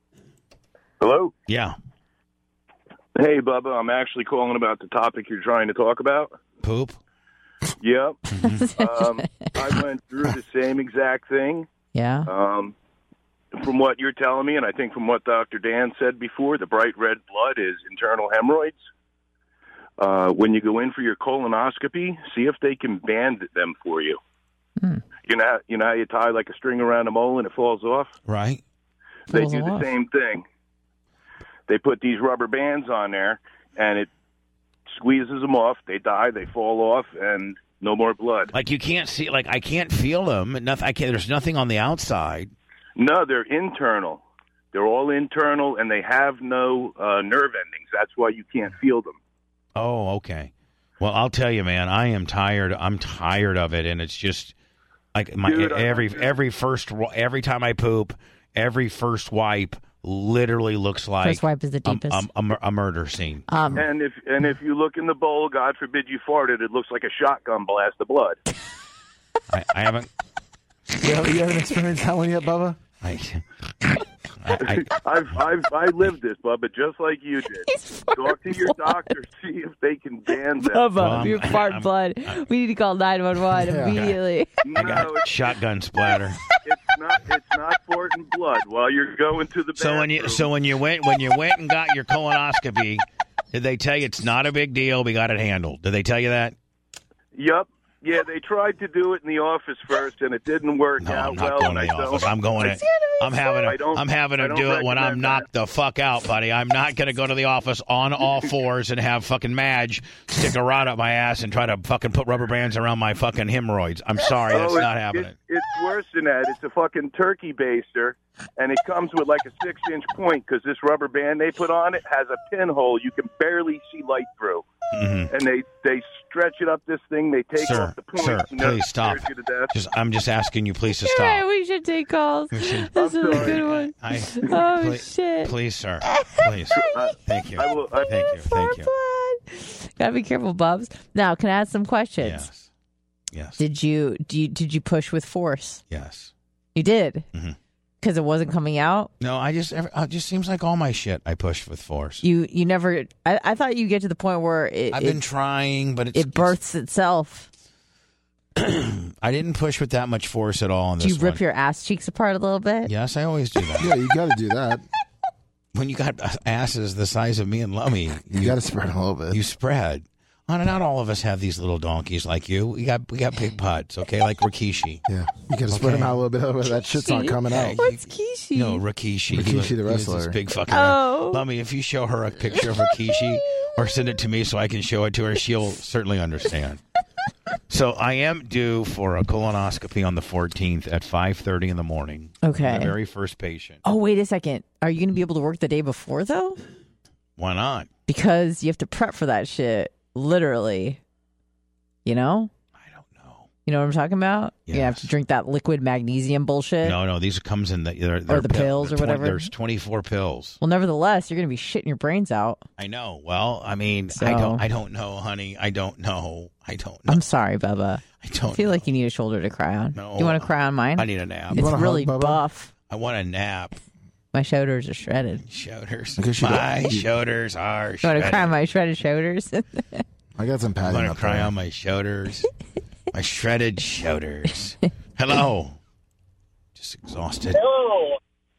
Hello? Yeah. Hey, Bubba, I'm actually calling about the topic you're trying to talk about. Poop. Yep. um, I went through the same exact thing. Yeah. Um, from what you're telling me, and I think from what Doctor Dan said before, the bright red blood is internal hemorrhoids. uh, when you go in for your colonoscopy, see if they can band them for you. Hmm. You know, you know how you tie like a string around a mole and it falls off? Right. They Falls do the off. same thing. They put these rubber bands on there, and it squeezes them off. They die, they fall off, and no more blood. Like you can't see, like I can't feel them. Nothing. I can't. There's nothing on the outside. No, they're internal. They're all internal, and they have no uh, nerve endings. That's why you can't feel them. Oh, okay. Well, I'll tell you, man, I am tired. I'm tired of it, and it's just like my Dude, I- every every first every time I poop, every first wipe literally looks like First wipe is the a- deepest. a, a, mur- a murder scene. Um, And if and if you look in the bowl, God forbid you farted, it looks like a shotgun blast of blood. I, I haven't. You haven't, you haven't experienced that one yet, Bubba? I, I, I, I've I've I lived this, Bubba, just like you did. Talk to your doctor, see if they can ban them. Bubba, Well, you I'm- fart I'm- blood. we need to call nine one one Yeah. immediately. I got shotgun splatter. It's not it's not farting blood while you're going to the So bathroom. when you so when you went when you went and got your colonoscopy, did they tell you it's not a big deal? We got it handled. Did they tell you that? Yep. Yeah, they tried to do it in the office first, and it didn't work No, out I'm not well. going to and the I office. don't- I'm going I- to. I'm having I to. don't- I'm having I to don't do it when I'm recommend knocked the fuck out, buddy. I'm not going to go to the office on all fours and have fucking Madge stick a rod up my ass and try to fucking put rubber bands around my fucking hemorrhoids. I'm sorry, that's Oh, not it- happening. it- it's worse than that. It's a fucking turkey baster, and it comes with like a six-inch point because this rubber band they put on it has a pinhole you can barely see light through. Mhm. And they they stretch it up this thing. They take Sir, off the point. sir, and that please stop. scares you to death. Just, I'm just asking you, please, to You're right, stop. we should take calls. We should- This is a sorry. good one. I, Oh, please, shit. please, sir, please. Thank you. I will. I, Thank you. Thank you. Blood. Gotta be careful, Bubs. Now, can I ask some questions? Yes. Yes. Did you, do you did you push with force? Yes. You did? Mhm. Because it wasn't coming out? No, I just it just seems like all my shit I push with force. You you never, I, I thought you get to the point where it, I've it, been trying, but it's, it births itself. I didn't push with that much force at all on Do this you rip one. your ass cheeks apart a little bit? Yes, I always do that. Yeah, you got to do that. When you got asses the size of me and Lummy, You got to spread them a little bit. you spread. Oh, no, not all of us have these little donkeys like you. We got we got big butts, okay, like Rikishi. Yeah, you got to spread Okay. them out a little bit. Otherwise, that shit's not coming out. What's Kishi? No, Rikishi. Rikishi He was- the he was this wrestler. big fucking. Oh. Lummy, if you show her a picture of Rikishi or send it to me so I can show it to her, she'll certainly understand. So I am due for a colonoscopy on the fourteenth at five thirty in the morning. Okay. The very first patient. Oh, wait a second. Are you going to be able to work the day before, though? Why not? Because you have to prep for that shit, literally. You know? I don't know. You know what I'm talking about? You have to Yes. drink that liquid magnesium bullshit. No, no, these comes in the they're, they're the pill- pills or they're twen- whatever? There's twenty-four pills. Well, nevertheless, you're going to be shitting your brains out. I know. Well, I mean, So- I don't I don't know, honey. I don't know. I don't know. I'm sorry, Bubba. I don't I feel like you need a shoulder to cry on. No. Do you want to cry on mine? I need a nap. It's want a hug, really Bubba? buff. I want a nap. My shoulders are shredded. Shoulders. Because you My don't- you- shoulders are You want shredded. to cry on my shredded shoulders? I got some I padding want to up cry there. on my shoulders. My shredded shoulders. Hello. Just exhausted. Hello.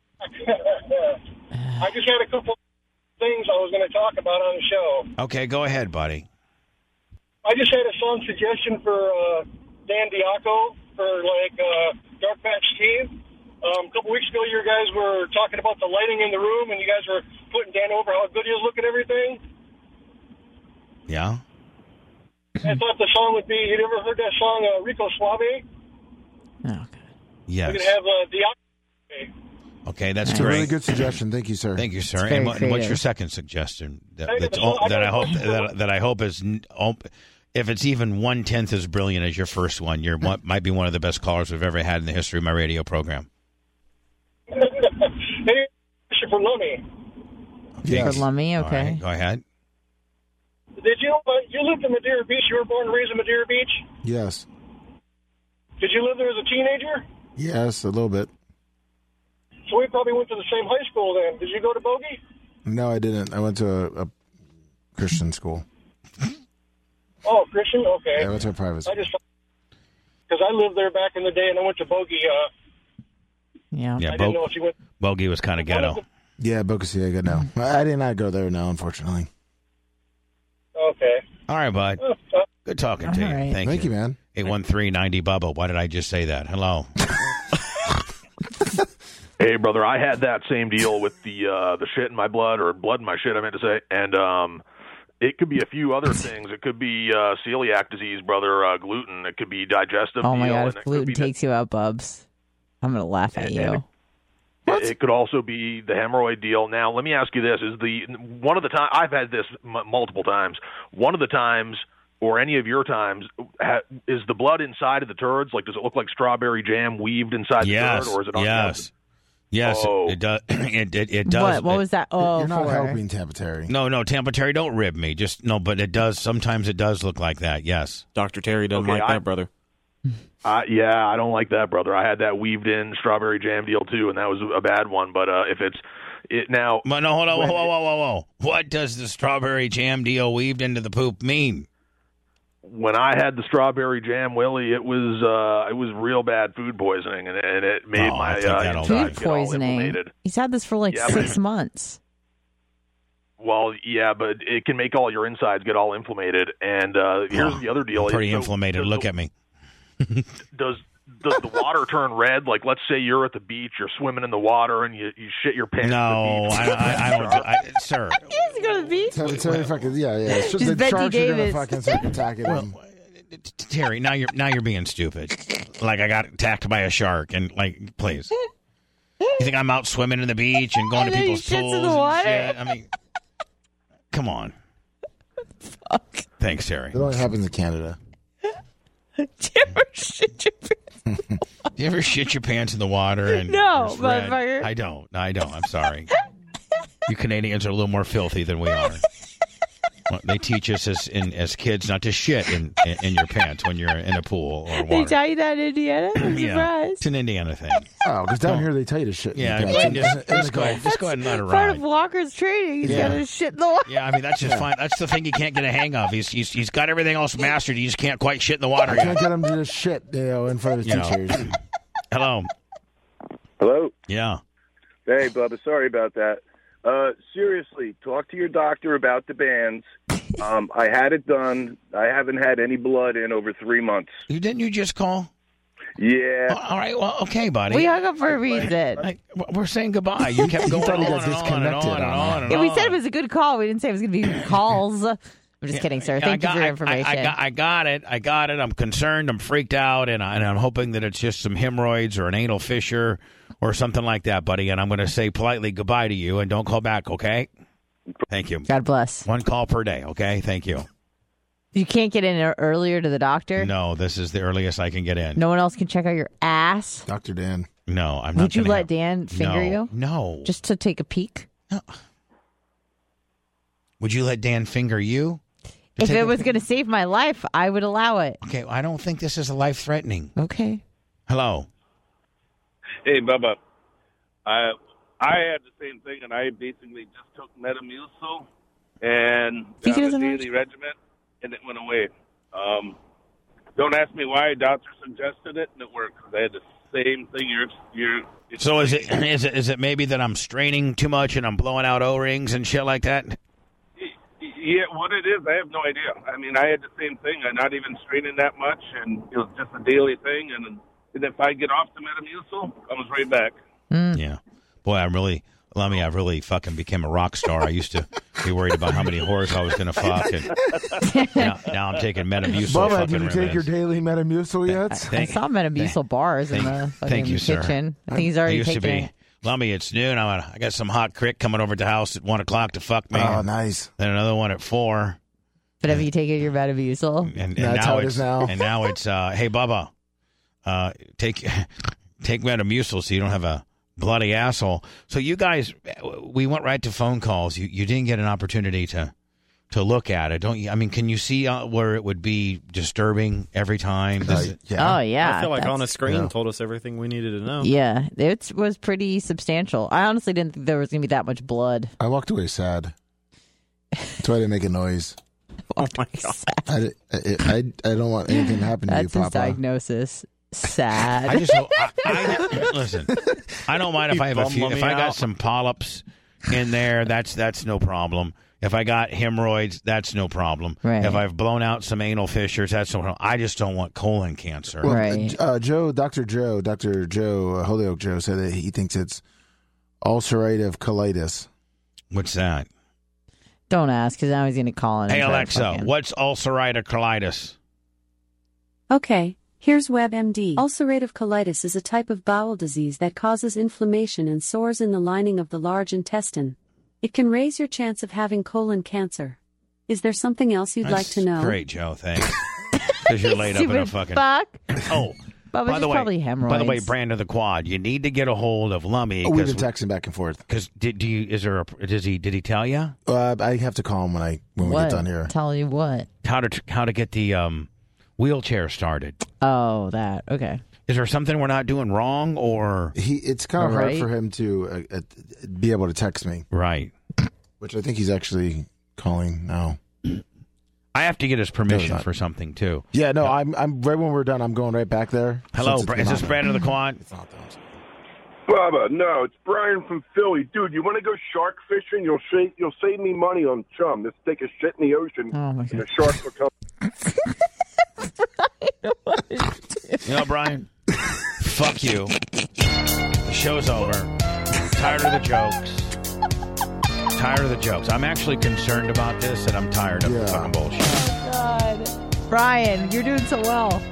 I just had a couple things I was going to talk about on the show. Okay, go ahead, buddy. I just had a song suggestion for uh, Dan Diaco for like uh, Dark Patch Steve. Um, a couple weeks ago, you guys were talking about the lighting in the room, and you guys were putting Dan over how good he was looking and everything. Yeah? I thought the song would be, you ever heard that song, uh, Rico Suave? Oh, Yes. We're going to have uh, Diaco. Okay, that's It's a great. really good suggestion. Thank you, sir. Thank you, sir. It's very And, what- and what's creative. your second suggestion? That, Hey, that's the all, song- that I I hope got- that, that I hope is n- op- if it's even one tenth as brilliant as your first one, you might be one of the best callers we've ever had in the history of my radio program. Hey, question for Lummy. Yes. For Lummy, All okay. right, go ahead. Did you, uh, you lived in Madeira Beach? You were born and raised in Madeira Beach? Yes. Did you live there as a teenager? Yes, a little bit. So we probably went to the same high school then. Did you go to Bogey? No, I didn't. I went to a, a Christian school. Oh, Christian? Okay. Yeah, I went to a private I school. just, because I lived there back in the day and I went to Bogey. Uh, Yeah. Yeah, I didn't know Bo- if you went. Bogey was kind of ghetto. Yeah, Boca Ciega, no. I did not go there, no, unfortunately. Okay. All right, bud. Good talking to you. right. Thank, Thank you. you, man. eight one three ninety Bubba. Why did I just say that? Hello. Hey, brother, I had that same deal with the uh, the shit in my blood, or blood in my shit, I meant to say. And um, it could be a few other things. It could be uh, celiac disease, brother, uh, gluten. It could be digestive Oh my deal. God, and if it could gluten be takes you out, Bubs, I'm going to laugh at And- you. and It, it could also be the hemorrhoid deal. Now, let me ask you this: is the one of the time I've had this m- multiple times? One of the times, or any of your times, ha, is the blood inside of the turds? Like, does it look like strawberry jam weaved inside Yes. the turd, or is it on Yes. Yes. Oh. It, it does. It, it, it does. What, what was that? Oh, You're not for- helping, Tampa Terry. No, no, Tampa Terry, don't rib me. Just no, but it does. Sometimes it does look like that. Yes. Doctor Terry doesn't Okay, like I- that, brother. Uh, yeah, I don't like that, brother. I had that weaved in strawberry jam deal too, and that was a bad one. But uh, if it's it now, But no, hold on, whoa, when whoa, whoa, whoa, whoa. What does the strawberry jam deal weaved into the poop mean? when I had the strawberry jam, Willie, it was uh, it was real bad food poisoning, and, and it made Oh, I my think uh, that'll Food insides get all poisoning. inflamed. He's had this for like Yeah, six but- months. Well, yeah, but it can make all your insides get all inflamed. And uh, here's Oh, the other deal: I'm pretty So inflamed. does Look the- at me. Does does the water turn red? Like, let's say you're at the beach, you're swimming in the water, and you, you shit your pants. No, at the I, beach. I, I don't. Do, I, sir, He has to go to the beach. Terry, Terry fucking, yeah, yeah. It's Just the Bette sharks are gonna Davis. fucking start attacking him. Terry, now you're now you're being stupid. Like I got attacked by a shark, and like, please. You think I'm out swimming in the beach and going And to then he people's shits in pools the water? and shit? I mean, come on. Fuck. Thanks, Terry. It only happens in Canada. Do you ever shit your pants? Do you ever shit your pants in the water? And No, there's red? motherfucker. I don't. I don't. I'm sorry. You Canadians are a little more filthy than we are. Well, they teach us as in, as kids not to shit in, in in your pants when you're in a pool or They water. tell you that in Indiana? I'm Yeah, surprised. it's an Indiana thing. Oh, because down here they tell you to shit. in Yeah, the go pants. ahead, just, In the just go ahead, just go ahead and let it Part ride. of Walker's training. He's Yeah. got to shit in the water. Yeah, I mean that's just fine. That's the thing you can't get a hang of. He's he's he's got everything else mastered. You just can't quite shit in the water I can't yet. get him to just shit, you know, in front of his You know. teachers. Hello. Hello? Yeah. Hey, Bubba, sorry about that. Uh, seriously, talk to your doctor about the bands. Um, I had it done. I haven't had any blood in over three months. You didn't you just call? Yeah. Oh, all right. Well, okay, buddy. We hung up for a reason. I, we're saying goodbye. You kept going thought on he and got on and disconnected on and on on. that. and Yeah, we on. said it was a good call. We didn't say it was going to be calls. I'm just kidding, sir. Yeah, Thank I got, you for your I- information. I, I, got, I got it. I got it. I'm concerned. I'm freaked out, and, I, and I'm hoping that it's just some hemorrhoids or an anal fissure or something like that, buddy. And I'm going to say politely goodbye to you, and don't call back, okay? Thank you. God bless. One call per day, okay? Thank you. You can't get in earlier to the doctor? No, this is the earliest I can get in. No one else can check out your ass? Doctor Dan. No, I'm not. Would you gonna let have- Dan finger no, you? No. Just to take a peek? Would you let Dan finger you? To If take it a- was going to save my life, I would allow it. Okay, I don't think this is a life threatening. Okay. Hello. Hey, Bubba. I I had the same thing, and I basically just took Metamucil and Think got it a doesn't daily regimen, and it went away. Um, don't ask me why. Doctor suggested it, and it worked. I had the same thing. You're you're. So is it is it is it maybe that I'm straining too much and I'm blowing out O-rings and shit like that? Yeah, what it is, I have no idea. I mean, I had the same thing. I'm not even straining that much, and it was just a daily thing. And, and if I get off the Metamucil, comes right back. Yeah. Boy, I'm really, let me, I really fucking became a rock star. I used to be worried about how many whores I was going to fuck. And now, now I'm taking Metamucil. Bubba, fucking did you take your remedies. daily Metamucil yet? I Thank- saw Metamucil bars in thank- the fucking thank you, sir. kitchen. I think he's I already used to taken be. it. Lummy, it's noon. I'm, I got some hot crick coming over to the house at one o'clock to fuck me. Oh, nice. Then another one at four. But have you taken your Metamucil? And, and That's now how it it's is now. and now it's uh, hey Bubba, uh, take take Metamucil so you don't have a bloody asshole. So you guys, we went right to phone calls. You you didn't get an opportunity to to look at it, don't you? I mean, can you see uh, where it would be disturbing every time? Does it- Oh, yeah. I feel like that's- on a screen Yeah. told us everything we needed to know. Yeah, it was pretty substantial. I honestly didn't think there was going to be that much blood. I walked away sad. That's why I didn't make a noise. Oh my god! I, di- I, I, I don't want anything to happen to That's you, his Papa. diagnosis. Sad. I just hope, I, I, listen. I don't mind if You I have a bum few. Lummy If I got out. some polyps in there, that's that's no problem. If I got hemorrhoids, that's no problem. Right. If I've blown out some anal fissures, that's no problem. I just don't want colon cancer. Well, right. Uh, Joe, Doctor Joe, Doctor Joe, uh, Holyoke Joe said that he thinks it's ulcerative colitis. What's that? Don't ask, because now he's going to call in. Hey, Alexa, what's ulcerative colitis? Okay, here's WebMD. Ulcerative colitis is a type of bowel disease that causes inflammation and sores in the lining of the large intestine. It can raise your chance of having colon cancer. Is there something else you'd That's like to know? Great, Joe. Thanks. Because you're laid up in a fucking. Fuck. Oh, Bubba, by the way, probably hemorrhoids. by the way, Brandon the Quad, you need to get a hold of Lummy. Oh, we've been texting back and forth. Because did do you? Is there? A, does he? Did he tell you? Uh, I have to call him when I when what? we get done here. Tell you what? How to how to get the um, wheelchair started? Oh, that okay. Is there something we're not doing wrong, or he? It's kind of right. hard for him to uh, uh, be able to text me, right? Which I think he's actually calling now. I have to get his permission for something too. Yeah, no, I'm. I'm right when we're done. I'm going right back there. Hello, is this Brandon the Quad? It's not that. Bubba, no, it's Brian from Philly, dude. You want to go shark fishing? You'll save you'll save me money on chum. Just take a shit in the ocean, oh my and the shark will come. You know, Brian, fuck you. The show's over. Tired of the jokes. Tired of the jokes. I'm actually concerned about this, and I'm tired of yeah. the fucking bullshit. Oh, God. Brian, you're doing so well.